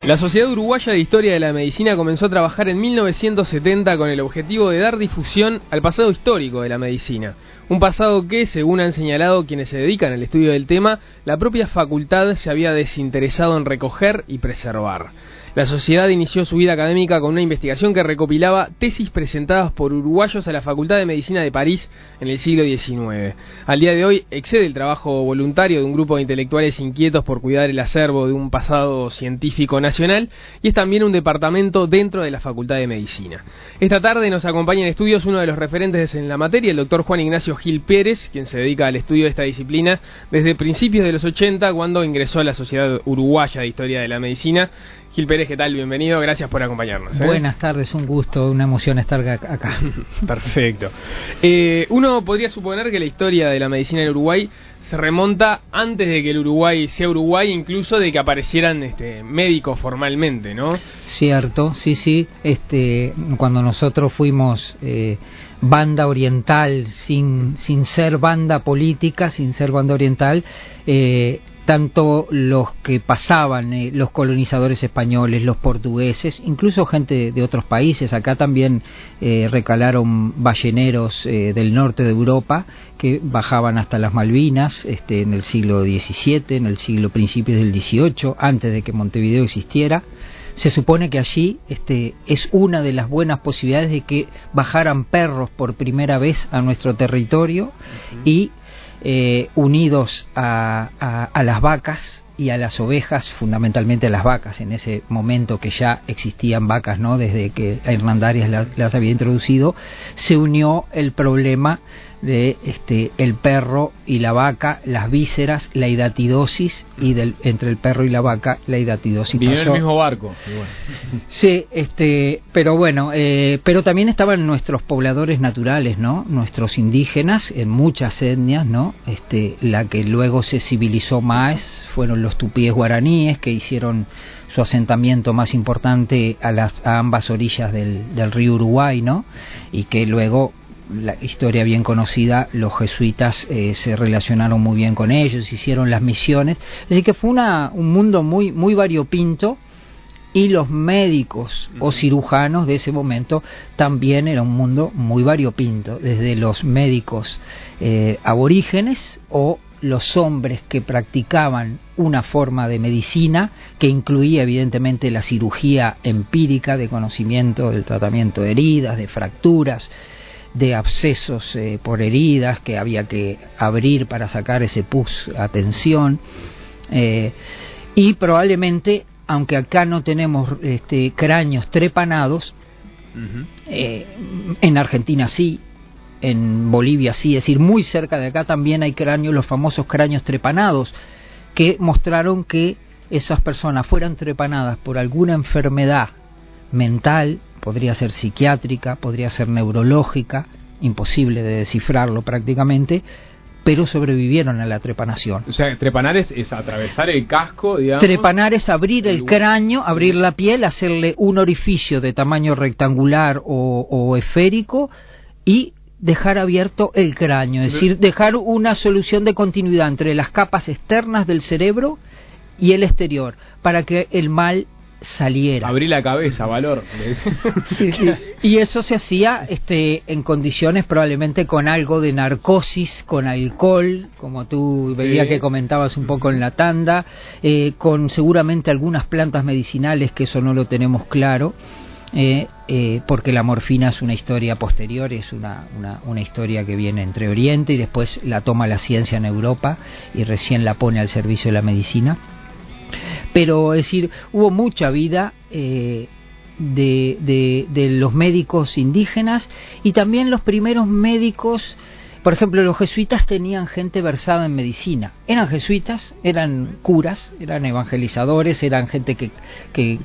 La Sociedad Uruguaya de Historia de la Medicina comenzó a trabajar en 1970 con el objetivo de dar difusión al pasado histórico de la medicina. Un pasado que, según han señalado quienes se dedican al estudio del tema, la propia facultad se había desinteresado en recoger y preservar. La sociedad inició su vida académica con una investigación que recopilaba tesis presentadas por uruguayos a la Facultad de Medicina de París en el siglo XIX. Al día de hoy excede el trabajo voluntario de un grupo de intelectuales inquietos por cuidar el acervo de un pasado científico nacional y es también un departamento dentro de la Facultad de Medicina. Esta tarde nos acompaña en estudios uno de los referentes en la materia, el doctor Juan Ignacio Gil Pérez, quien se dedica al estudio de esta disciplina desde principios de los 80, cuando ingresó a la Sociedad Uruguaya de Historia de la Medicina. Gil Pérez, ¿qué tal? Bienvenido, gracias por acompañarnos. Buenas tardes, un gusto, una emoción estar acá. Perfecto. Uno podría suponer que la historia de la medicina en Uruguay se remonta antes de que el Uruguay sea Uruguay, incluso de que aparecieran médicos formalmente, ¿no? Cierto, sí. Cuando nosotros fuimos banda oriental, sin ser banda política, sin ser banda oriental, tanto los que pasaban, los colonizadores españoles, los portugueses, incluso gente de otros países. Acá también recalaron balleneros del norte de Europa que bajaban hasta las Malvinas en el siglo XVII, en el principios del XVIII, antes de que Montevideo existiera. Se supone que allí es una de las buenas posibilidades de que bajaran perros por primera vez a nuestro territorio y unidos a las vacas y a las ovejas, fundamentalmente a las vacas, en ese momento que ya existían vacas, ¿no? Desde que Hernandarias las había introducido, se unió el problema de el perro y la vaca, las vísceras, la hidatidosis, y entre el perro y la vaca la hidatidosis pasó. En el mismo barco. Sí, pero también estaban nuestros pobladores naturales, ¿no? Nuestros indígenas en muchas etnias, ¿no? La que luego se civilizó más fueron los tupíes guaraníes, que hicieron su asentamiento más importante a ambas orillas del río Uruguay, ¿no? Y que luego, la historia bien conocida, los jesuitas se relacionaron muy bien con ellos, hicieron las misiones, así que fue un mundo muy variopinto, y los médicos o cirujanos de ese momento también era un mundo muy variopinto, desde los médicos aborígenes o los hombres que practicaban una forma de medicina que incluía evidentemente la cirugía empírica de conocimiento del tratamiento de heridas, de fracturas, de abscesos por heridas que había que abrir para sacar ese pus a tensión, y probablemente, aunque acá no tenemos cráneos trepanados, en Argentina sí, en Bolivia sí, es decir, muy cerca de acá también hay cráneos, los famosos cráneos trepanados, que mostraron que esas personas fueran trepanadas por alguna enfermedad mental, podría ser psiquiátrica, podría ser neurológica, imposible de descifrarlo prácticamente, pero sobrevivieron a la trepanación. O sea, trepanar es atravesar el casco, digamos. Trepanar es abrir el cráneo, abrir la piel, hacerle un orificio de tamaño rectangular o esférico y dejar abierto el cráneo, es decir, dejar una solución de continuidad entre las capas externas del cerebro y el exterior, para que el mal saliera. Abrí la cabeza, valor. Sí. Y eso se hacía en condiciones probablemente con algo de narcosis, con alcohol, como tú veía que comentabas un poco en la tanda, con seguramente algunas plantas medicinales, que eso no lo tenemos claro, porque la morfina es una historia posterior, es una historia que viene entre Oriente y después la toma la ciencia en Europa y recién la pone al servicio de la medicina. Pero, es decir, hubo mucha vida de los médicos indígenas, y también los primeros médicos. Por ejemplo, los jesuitas tenían gente versada en medicina. Eran jesuitas, eran curas, eran evangelizadores, eran gente que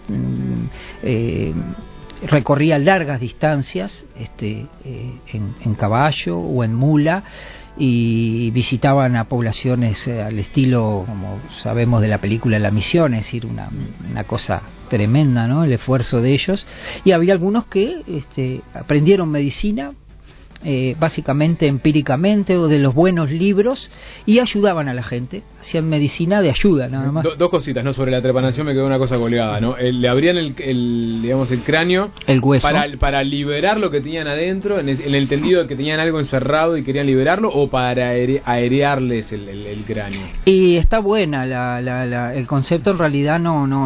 recorría largas distancias en caballo o en mula, y visitaban a poblaciones al estilo, como sabemos de la película La Misión, es decir, una cosa tremenda, ¿no? El esfuerzo de ellos. Y había algunos que aprendieron medicina básicamente empíricamente o de los buenos libros, y ayudaban a la gente, hacían medicina de ayuda nada más. Dos cositas, ¿no? Sobre la trepanación me quedó una cosa colgada, ¿no? Le abrían digamos, el cráneo, el hueso, para liberar lo que tenían adentro, en el entendido de que tenían algo encerrado y querían liberarlo, o para aerearles el cráneo. Y está buena el concepto, en realidad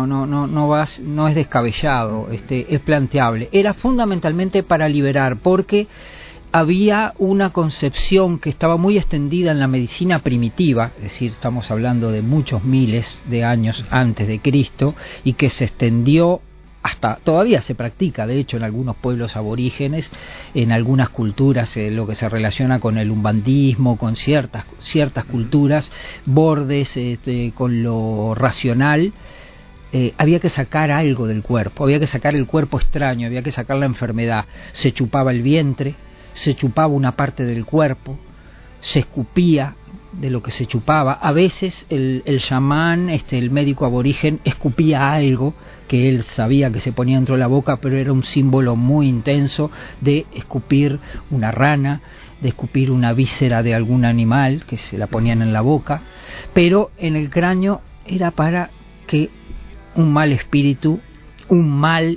no es descabellado, es planteable. Era fundamentalmente para liberar, porque había una concepción que estaba muy extendida en la medicina primitiva, es decir, estamos hablando de muchos miles de años antes de Cristo, y que se extendió hasta, todavía se practica, de hecho, en algunos pueblos aborígenes, en algunas culturas, lo que se relaciona con el umbandismo, con ciertas culturas, bordes, con lo racional. Había que sacar algo del cuerpo, había que sacar el cuerpo extraño, había que sacar la enfermedad. Se chupaba el vientre, se chupaba una parte del cuerpo, se escupía de lo que se chupaba. A veces el chamán, el médico aborigen, escupía algo que él sabía que se ponía dentro de la boca, pero era un símbolo muy intenso de escupir una rana, de escupir una víscera de algún animal que se la ponían en la boca. Pero en el cráneo era para que un mal espíritu, un mal,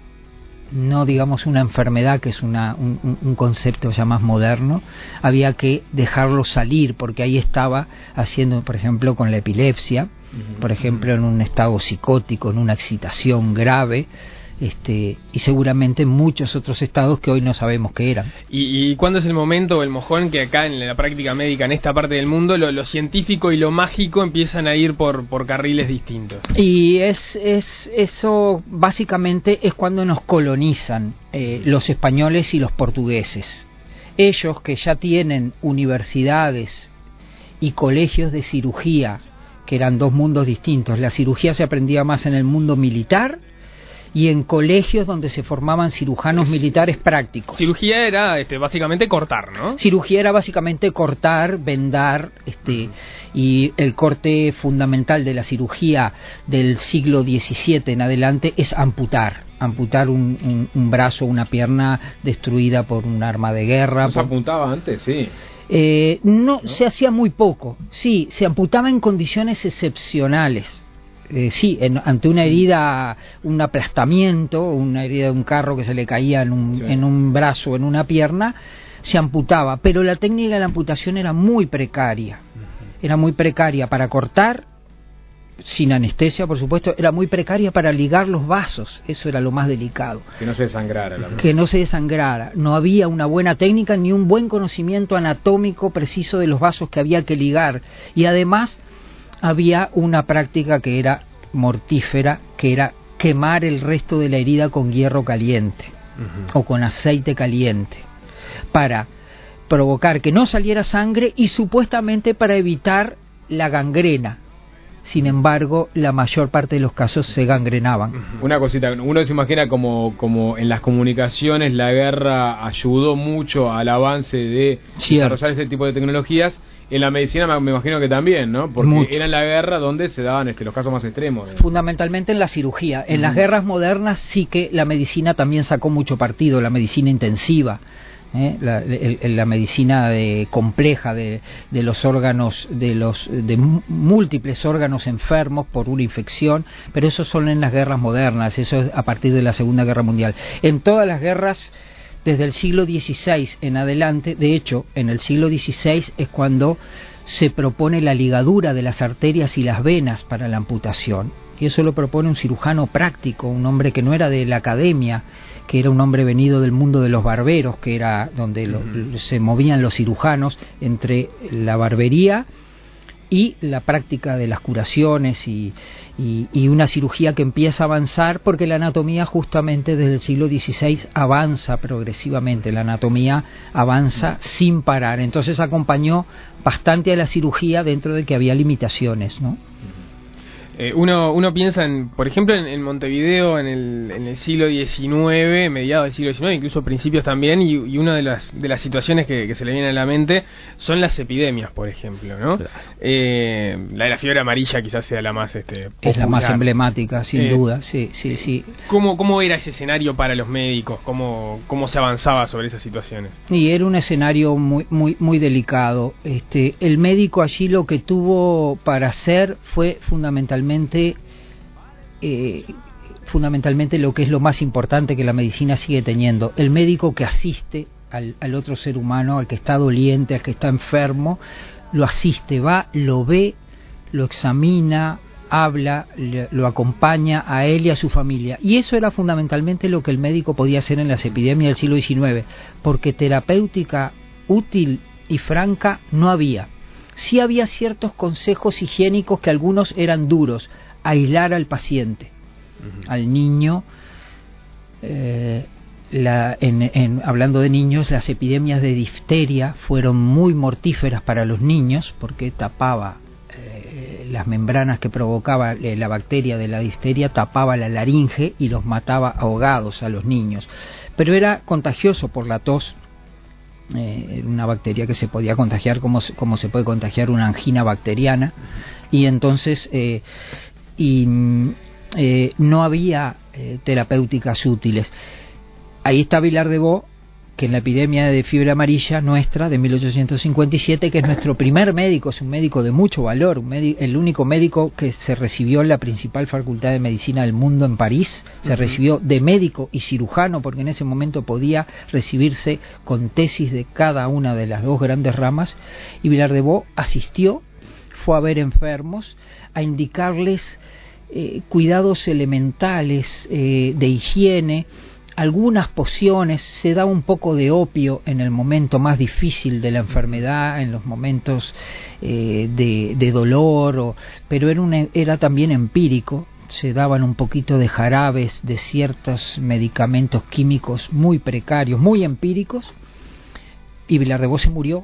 no digamos una enfermedad, que es un concepto ya más moderno, había que dejarlo salir, porque ahí estaba haciendo, por ejemplo, con la epilepsia, por ejemplo, en un estado psicótico, en una excitación grave, y seguramente en muchos otros estados que hoy no sabemos qué eran. ¿Y cuándo es el momento o el mojón que acá en la práctica médica, en esta parte del mundo, lo científico y lo mágico empiezan a ir por carriles distintos? Y eso básicamente es cuando nos colonizan los españoles y los portugueses. Ellos, que ya tienen universidades y colegios de cirugía, que eran dos mundos distintos. La cirugía se aprendía más en el mundo militar y en colegios donde se formaban cirujanos militares prácticos. Cirugía era básicamente cortar, ¿no? Cirugía era básicamente cortar, vendar, y el corte fundamental de la cirugía del siglo XVII en adelante es amputar un brazo, una pierna destruida por un arma de guerra. ¿No se apuntaba antes? Sí. ¿No? Se hacía muy poco, sí, se amputaba en condiciones excepcionales. Ante una herida, un aplastamiento, una herida de un carro que se le caía en un brazo o en una pierna, se amputaba, pero la técnica de la amputación era muy precaria. Era muy precaria para cortar, sin anestesia, por supuesto, era muy precaria para ligar los vasos, eso era lo más delicado. Que no se desangrara. Que no se desangrara. No había una buena técnica ni un buen conocimiento anatómico preciso de los vasos que había que ligar, y además había una práctica que era mortífera, que era quemar el resto de la herida con hierro caliente o con aceite caliente, para provocar que no saliera sangre y supuestamente para evitar la gangrena. Sin embargo, la mayor parte de los casos se gangrenaban. Una cosita, uno se imagina como en las comunicaciones la guerra ayudó mucho al avance de desarrollar este tipo de tecnologías. En la medicina me imagino que también, ¿no? Porque era en la guerra donde se daban los casos más extremos. Fundamentalmente en la cirugía. En las guerras modernas sí que la medicina también sacó mucho partido, la medicina intensiva. La medicina compleja de los órganos, de múltiples órganos enfermos por una infección, pero eso son en las guerras modernas, eso es a partir de la Segunda Guerra Mundial. En todas las guerras desde el siglo XVI en adelante, de hecho, en el siglo XVI es cuando se propone la ligadura de las arterias y las venas para la amputación. Y eso lo propone un cirujano práctico, un hombre que no era de la academia, que era un hombre venido del mundo de los barberos, que era donde se movían los cirujanos entre la barbería y la práctica de las curaciones y una cirugía que empieza a avanzar, porque la anatomía justamente desde el siglo XVI avanza progresivamente, la anatomía avanza sin parar, entonces acompañó bastante a la cirugía dentro de que había limitaciones, ¿no? Uno piensa, por ejemplo, en Montevideo en el siglo XIX, mediados del siglo XIX, incluso principios también, y una de las situaciones que se le viene a la mente son las epidemias, por ejemplo, ¿no? Claro. La de la fiebre amarilla quizás sea la más es la más emblemática, sin duda, sí. ¿Cómo era ese escenario para los médicos? ¿Cómo se avanzaba sobre esas situaciones? Y era un escenario muy delicado. El médico allí lo que tuvo para hacer fue fundamentalmente lo que es lo más importante que la medicina sigue teniendo, el médico que asiste al otro ser humano, al que está doliente, al que está enfermo, lo asiste, va, lo ve, lo examina, habla, lo acompaña a él y a su familia, y eso era fundamentalmente lo que el médico podía hacer en las epidemias del siglo XIX, porque terapéutica útil y franca no había. Sí había ciertos consejos higiénicos que algunos eran duros, aislar al paciente, al niño. Hablando de niños, las epidemias de difteria fueron muy mortíferas para los niños porque tapaba las membranas que provocaba la bacteria de la difteria, tapaba la laringe y los mataba ahogados a los niños. Pero era contagioso por la tos. Una bacteria que se podía contagiar como se puede contagiar una angina bacteriana, y entonces no había terapéuticas útiles. Ahí está Villard-de-Vaux, que en la epidemia de fiebre amarilla nuestra de 1857, que es nuestro primer médico, es un médico de mucho valor, el único médico que se recibió en la principal facultad de medicina del mundo en París, se recibió de médico y cirujano, porque en ese momento podía recibirse con tesis de cada una de las dos grandes ramas, y Villard-de-Vaux asistió, fue a ver enfermos, a indicarles cuidados elementales de higiene, algunas pociones, se da un poco de opio en el momento más difícil de la enfermedad, en los momentos de dolor, pero era también empírico, se daban un poquito de jarabes de ciertos medicamentos químicos muy precarios, muy empíricos, y Villard-de-Vaux se murió,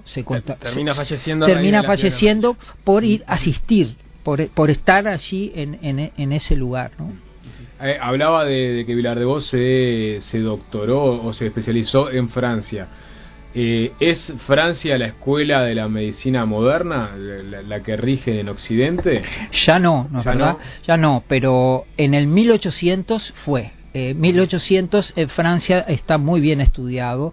termina falleciendo por ir a asistir, por estar allí en ese lugar, ¿no? Hablaba de que Villard-de-Vaux se doctoró o se especializó en Francia. ¿Es Francia la escuela de la medicina moderna, la que rige en Occidente? Ya no, ya no, pero en el 1800 fue. 1800 en Francia está muy bien estudiado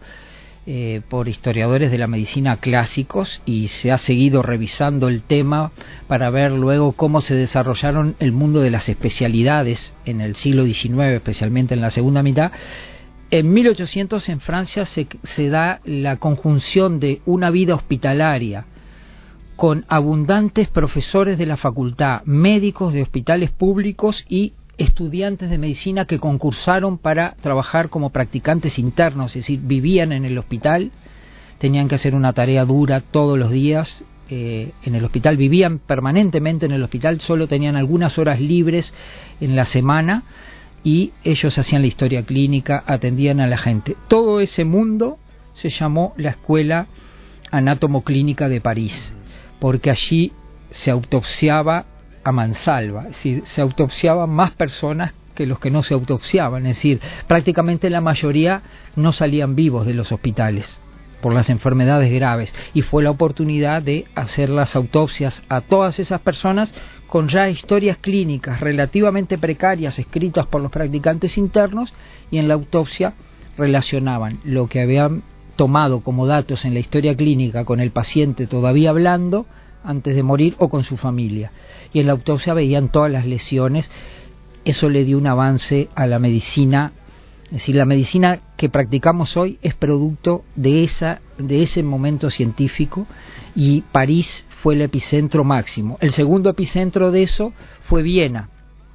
por historiadores de la medicina clásicos, y se ha seguido revisando el tema para ver luego cómo se desarrollaron el mundo de las especialidades en el siglo XIX, especialmente en la segunda mitad. En 1800 en Francia se da la conjunción de una vida hospitalaria con abundantes profesores de la facultad, médicos de hospitales públicos y estudiantes de medicina que concursaron para trabajar como practicantes internos, es decir, vivían en el hospital, tenían que hacer una tarea dura todos los días en el hospital, vivían permanentemente en el hospital, solo tenían algunas horas libres en la semana, y ellos hacían la historia clínica, atendían a la gente. Todo ese mundo se llamó la Escuela Anátomo-Clínica de París, porque allí se autopsiaba a mansalva, es decir, se autopsiaban más personas que los que no se autopsiaban, es decir, prácticamente la mayoría no salían vivos de los hospitales por las enfermedades graves, y fue la oportunidad de hacer las autopsias a todas esas personas con ya historias clínicas relativamente precarias escritas por los practicantes internos, y en la autopsia relacionaban lo que habían tomado como datos en la historia clínica con el paciente todavía hablando antes de morir o con su familia, y en la autopsia veían todas las lesiones. Eso le dio un avance a la medicina, es decir, la medicina que practicamos hoy es producto de ese momento científico, y París fue el epicentro máximo. El segundo epicentro de eso fue Viena,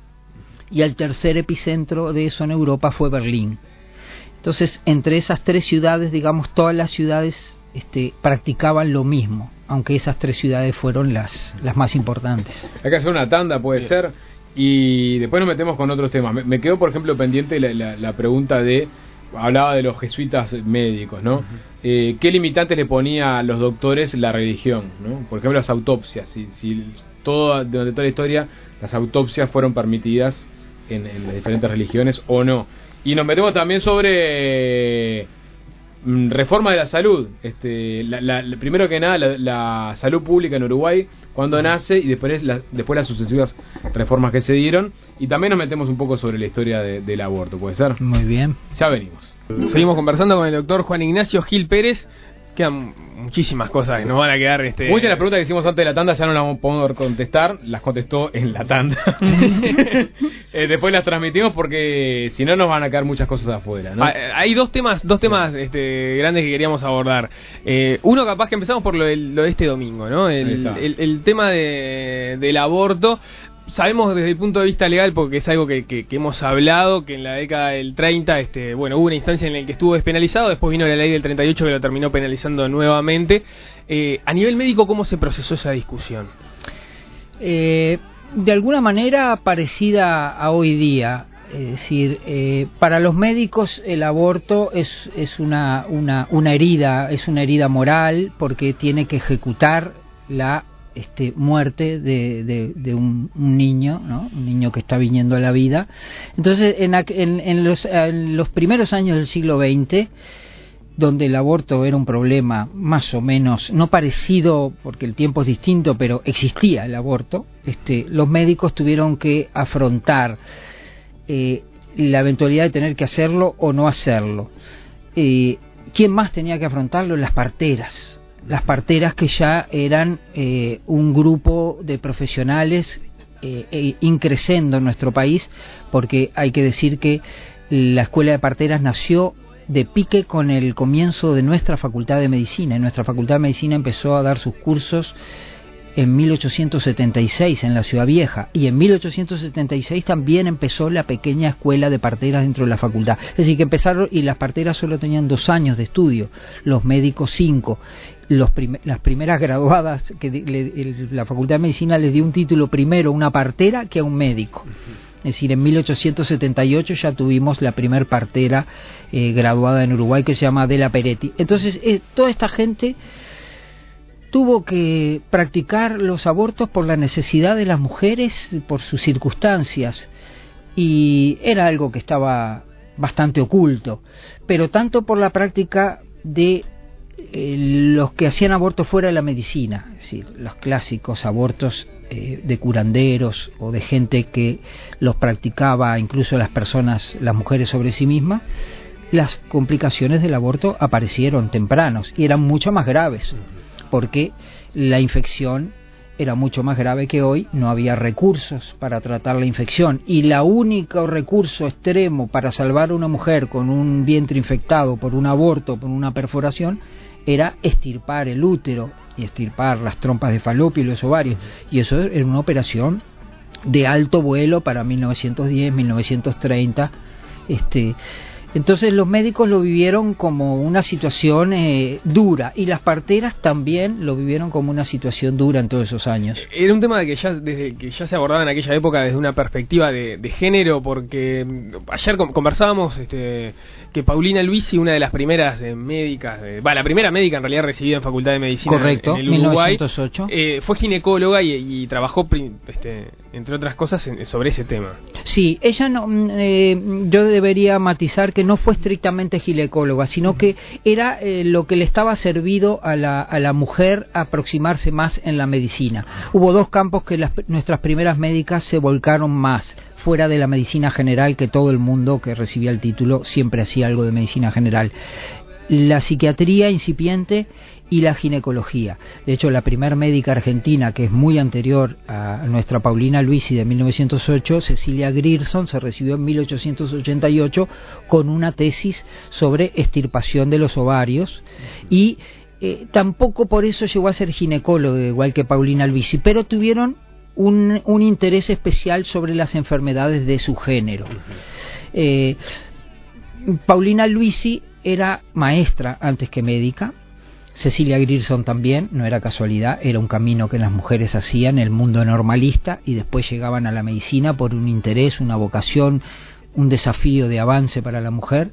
y el tercer epicentro de eso en Europa fue Berlín. Entonces, entre esas tres ciudades, digamos, todas las ciudades practicaban lo mismo, aunque esas tres ciudades fueron las más importantes. Hay que hacer una tanda, puede ser, y después nos metemos con otros temas. Me quedó, por ejemplo, pendiente la pregunta de hablaba de los jesuitas médicos, ¿no? ¿Qué limitantes le ponía a los doctores la religión, ¿no? Por ejemplo, las autopsias. Si durante toda la historia las autopsias fueron permitidas en las diferentes religiones o no. Y nos metemos también sobre reforma de la salud. Primero que nada, la salud pública en Uruguay, cuando nace, y después las sucesivas reformas que se dieron. Y también nos metemos un poco sobre la historia del aborto, ¿puede ser? Muy bien. Ya venimos. Seguimos conversando con el doctor Juan Ignacio Gil Pérez. Quedan muchísimas cosas que nos van a quedar. Muchas de las preguntas que hicimos antes de la tanda ya no las vamos a poder contestar. Las contestó en la tanda. Después las transmitimos porque si no nos van a quedar muchas cosas afuera, ¿no? Hay dos temas grandes que queríamos abordar. Uno, capaz que empezamos por lo de este domingo, ¿no? El tema del aborto. Sabemos desde el punto de vista legal, porque es algo que hemos hablado, que en la década del 30 hubo una instancia en la que estuvo despenalizado, después vino la ley del 38 que lo terminó penalizando nuevamente. A nivel médico, ¿cómo se procesó esa discusión? De alguna manera parecida a hoy día. Es decir, para los médicos el aborto es una herida moral, porque tiene que ejecutar la muerte de un niño, ¿no? Un niño que está viniendo a la vida. Entonces, en los primeros años del siglo XX, donde el aborto era un problema más o menos, no parecido, porque el tiempo es distinto, pero existía el aborto, los médicos tuvieron que afrontar la eventualidad de tener que hacerlo o no hacerlo. ¿Quién más tenía que afrontarlo? Las parteras. Las parteras, que ya eran un grupo de profesionales increciendo en nuestro país, porque hay que decir que la Escuela de Parteras nació de pique con el comienzo de nuestra Facultad de Medicina. Y nuestra Facultad de Medicina empezó a dar sus cursos en 1876 en la Ciudad Vieja, y en 1876 también empezó la pequeña escuela de parteras dentro de la facultad. Es decir, que empezaron, y las parteras solo tenían 2 años de estudio, los médicos 5. Las primeras graduadas, la Facultad de Medicina les dio un título primero a una partera que a un médico. Es decir, en 1878 ya tuvimos la primer partera graduada en Uruguay, que se llama Adela Peretti. Entonces, toda esta gente tuvo que practicar los abortos por la necesidad de las mujeres, por sus circunstancias, y era algo que estaba bastante oculto, pero tanto por la práctica de los que hacían abortos fuera de la medicina, es decir, los clásicos abortos de curanderos o de gente que los practicaba, incluso las mujeres sobre sí mismas. Las complicaciones del aborto aparecieron tempranos y eran mucho más graves, porque la infección era mucho más grave que hoy. No había recursos para tratar la infección, y el único recurso extremo para salvar a una mujer con un vientre infectado por un aborto, por una perforación, era extirpar el útero y extirpar las trompas de falopio y los ovarios, y eso era una operación de alto vuelo para 1910, 1930. Entonces los médicos lo vivieron como una situación dura, y las parteras también lo vivieron como una situación dura en todos esos años. Era un tema desde que ya se abordaba en aquella época desde una perspectiva de género, porque ayer conversábamos que Paulina Luisi, una de las primeras médicas, la primera médica en realidad recibida en Facultad de Medicina. Correcto, en el Uruguay, 1908. Fue ginecóloga y trabajó entre otras cosas sobre ese tema. Sí, ella no, yo debería matizar que no fue estrictamente ginecóloga, sino que era lo que le estaba servido a la mujer a aproximarse más en la medicina. Hubo 2 campos que nuestras primeras médicas se volcaron más, fuera de la medicina general, que todo el mundo que recibía el título siempre hacía algo de medicina general: la psiquiatría incipiente y la ginecología. De hecho, la primer médica argentina, que es muy anterior a nuestra Paulina Luisi de 1908, Cecilia Grierson, se recibió en 1888 con una tesis sobre extirpación de los ovarios, y tampoco por eso llegó a ser ginecóloga, igual que Paulina Luisi, pero tuvieron un interés especial sobre las enfermedades de su género. Paulina Luisi era maestra antes que médica. Cecilia Grierson también, no era casualidad, era un camino que las mujeres hacían en el mundo normalista y después llegaban a la medicina por un interés, una vocación, un desafío de avance para la mujer,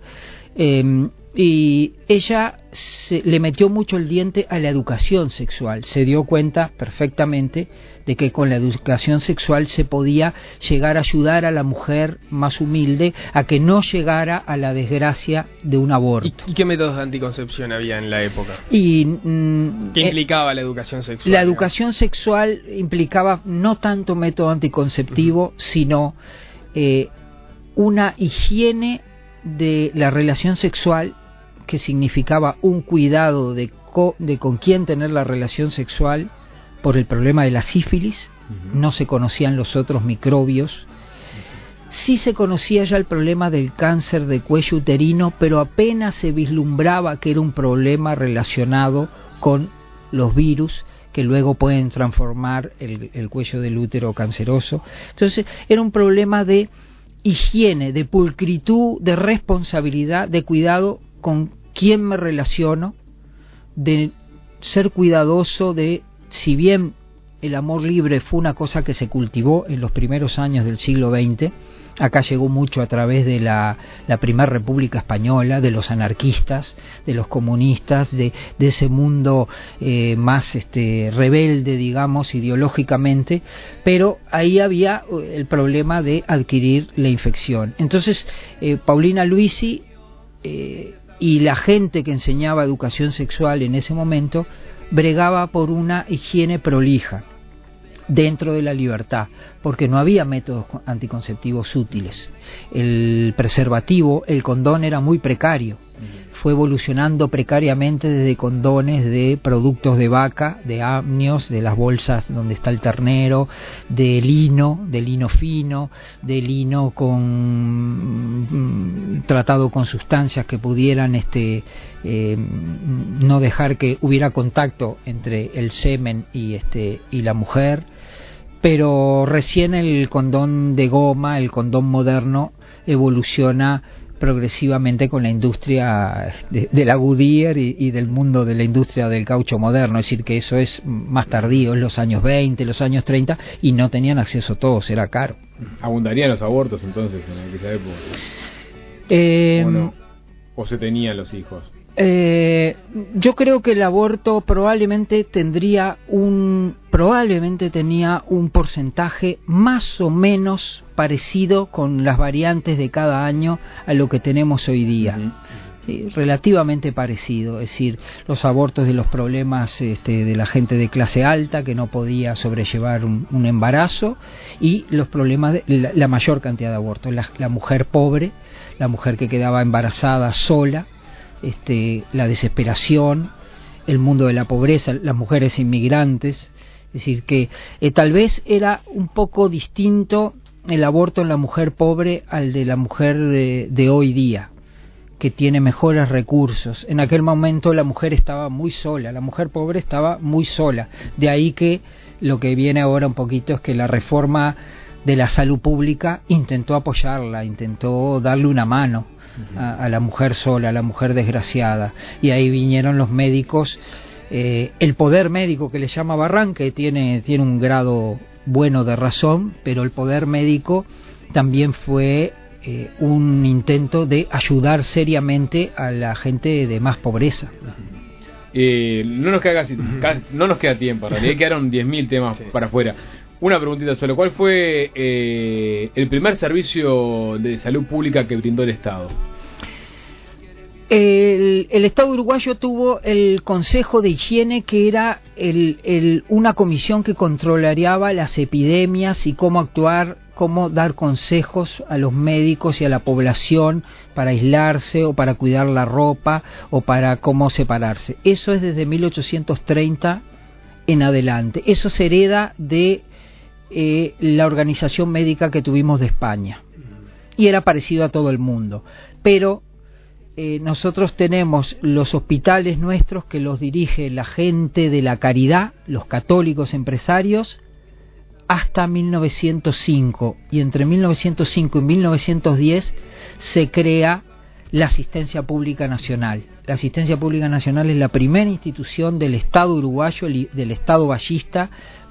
y ella le metió mucho el diente a la educación sexual. Se dio cuenta perfectamente de que con la educación sexual se podía llegar a ayudar a la mujer más humilde a que no llegara a la desgracia de un aborto. ¿Y qué métodos de anticoncepción había en la época? ¿Qué implicaba la educación sexual? La educación sexual implicaba no tanto método anticonceptivo, sino una higiene de la relación sexual, que significaba un cuidado de con quién tener la relación sexual por el problema de la sífilis. No se conocían los otros microbios. Sí se conocía ya el problema del cáncer de cuello uterino, pero apenas se vislumbraba que era un problema relacionado con los virus que luego pueden transformar el cuello del útero canceroso. Entonces era un problema de higiene, de pulcritud, de responsabilidad, de cuidado con quién me relaciono, de ser cuidadoso de, si bien el amor libre fue una cosa que se cultivó en los primeros años del siglo XX, acá llegó mucho a través de la Primera República Española, de los anarquistas, de los comunistas, de ese mundo más rebelde, digamos, ideológicamente, pero ahí había el problema de adquirir la infección. Entonces, Paulina Luisi y la gente que enseñaba educación sexual en ese momento bregaba por una higiene prolija dentro de la libertad, porque no había métodos anticonceptivos útiles. El preservativo, el condón, era muy precario. Fue evolucionando precariamente desde condones de productos de vaca, de amnios, de las bolsas donde está el ternero, de lino fino, de lino tratado con sustancias que pudieran no dejar que hubiera contacto entre el semen y la mujer. Pero recién el condón de goma, el condón moderno, evoluciona progresivamente con la industria de la Goodyear y del mundo de la industria del caucho moderno. Es decir, que eso es más tardío, en los años 20, los años 30, y no tenían acceso todos, era caro. ¿Abundarían los abortos entonces en aquella época? ¿O no? ¿O se tenían los hijos? Yo creo que el aborto probablemente tenía un porcentaje más o menos parecido con las variantes de cada año a lo que tenemos hoy día. Sí, relativamente parecido, es decir, los abortos de los problemas de la gente de clase alta que no podía sobrellevar un embarazo, y los problemas de la mayor cantidad de abortos, la mujer pobre, la mujer que quedaba embarazada sola, la desesperación, el mundo de la pobreza, las mujeres inmigrantes. Es decir, que tal vez era un poco distinto el aborto en la mujer pobre al de la mujer de hoy día, que tiene mejores recursos. En aquel momento la mujer estaba muy sola, la mujer pobre estaba muy sola. De ahí que lo que viene ahora un poquito es que la reforma de la salud pública intentó apoyarla, intentó darle una mano a la mujer sola, a la mujer desgraciada. Y ahí vinieron los médicos, el poder médico que le llama Barran, que tiene un grado bueno de razón, pero el poder médico también fue un intento de ayudar seriamente a la gente de más pobreza. No nos queda tiempo, en realidad quedaron 10.000 temas para afuera. Una preguntita solo, ¿cuál fue el primer servicio de salud pública que brindó el Estado? El Estado uruguayo tuvo el Consejo de Higiene, que era una comisión que controlaría las epidemias y cómo actuar, cómo dar consejos a los médicos y a la población para aislarse o para cuidar la ropa o para cómo separarse. Eso es desde 1830 en adelante. Eso se hereda de la organización médica que tuvimos de España, y era parecido a todo el mundo, pero nosotros tenemos los hospitales nuestros que los dirige la gente de la caridad, los católicos empresarios, hasta 1905, y entre 1905 y 1910 se crea la Asistencia Pública Nacional. La Asistencia Pública Nacional es la primera institución del Estado uruguayo, del Estado vallista,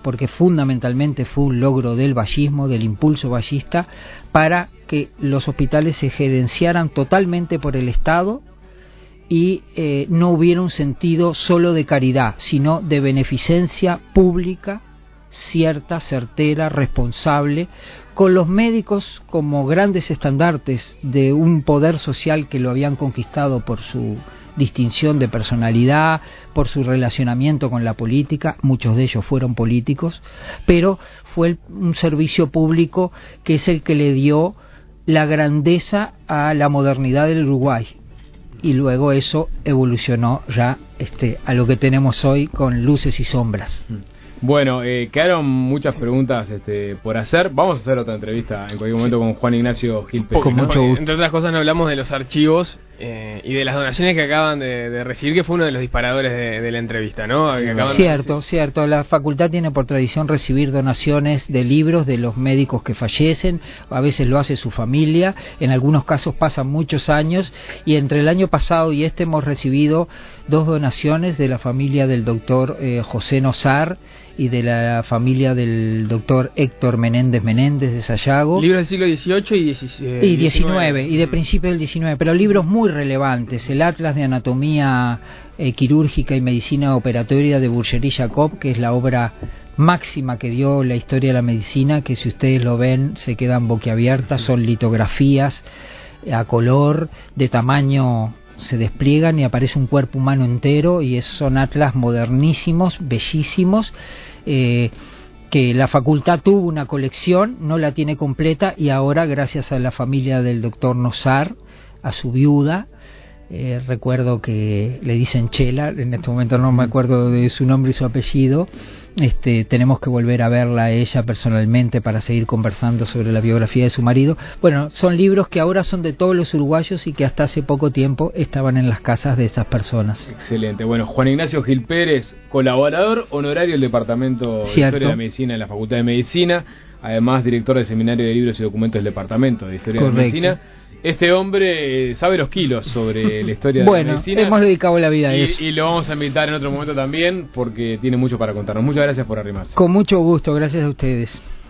porque fundamentalmente fue un logro del vallismo, del impulso vallista, para que los hospitales se gerenciaran totalmente por el Estado y no hubiera un sentido solo de caridad, sino de beneficencia pública, cierta, certera, responsable, con los médicos como grandes estandartes de un poder social que lo habían conquistado por su distinción de personalidad, por su relacionamiento con la política. Muchos de ellos fueron políticos, pero fue un servicio público que es el que le dio la grandeza a la modernidad del Uruguay, y luego eso evolucionó ya a lo que tenemos hoy con luces y sombras. Bueno, quedaron muchas preguntas por hacer. Vamos a hacer otra entrevista en cualquier momento con Juan Ignacio Gil Pérez. Con mucho gusto. Entre otras cosas, no hablamos de los archivos y de las donaciones que acaban de recibir, que fue uno de los disparadores de la entrevista, ¿no? Cierto. La facultad tiene por tradición recibir donaciones de libros de los médicos que fallecen. A veces lo hace su familia. En algunos casos pasan muchos años. Y entre el año pasado y hemos recibido 2 donaciones de la familia del doctor José Nosar y de la familia del doctor Héctor Menéndez de Sayago. Libros del siglo XVIII y XIX, y de principios del XIX, pero libros muy relevantes. El Atlas de Anatomía Quirúrgica y Medicina Operatoria de Bourgerie-Jacob, que es la obra máxima que dio la historia de la medicina, que si ustedes lo ven se quedan boquiabiertas. Son litografías a color, de tamaño, se despliegan y aparece un cuerpo humano entero, y son atlas modernísimos, bellísimos, que la facultad tuvo una colección, no la tiene completa, y ahora gracias a la familia del doctor Nosar, a su viuda, recuerdo que le dicen Chela, en este momento no me acuerdo de su nombre y su apellido, tenemos que volver a verla a ella personalmente para seguir conversando sobre la biografía de su marido. Bueno, son libros que ahora son de todos los uruguayos y que hasta hace poco tiempo estaban en las casas de esas personas. Excelente. Bueno, Juan Ignacio Gil Pérez, colaborador honorario del Departamento de Historia de la Medicina en la Facultad de Medicina, además director del Seminario de Libros y Documentos del Departamento de Historia de la Medicina. Este hombre sabe los kilos sobre la historia de la medicina. Hemos dedicado la vida a eso. Y lo vamos a invitar en otro momento también, porque tiene mucho para contarnos. Muchas gracias por arrimarse. Con mucho gusto, gracias a ustedes.